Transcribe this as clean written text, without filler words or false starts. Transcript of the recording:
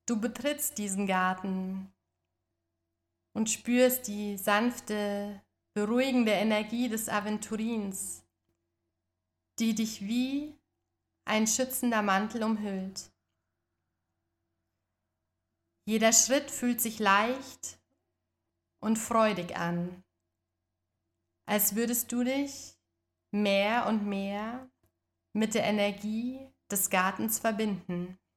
Du betrittst diesen Garten und spürst die sanfte, beruhigende Energie des Aventurins, die dich wie ein schützender Mantel umhüllt. Jeder Schritt fühlt sich leicht und freudig an, als würdest du dich mehr und mehr mit der Energie des Gartens verbinden.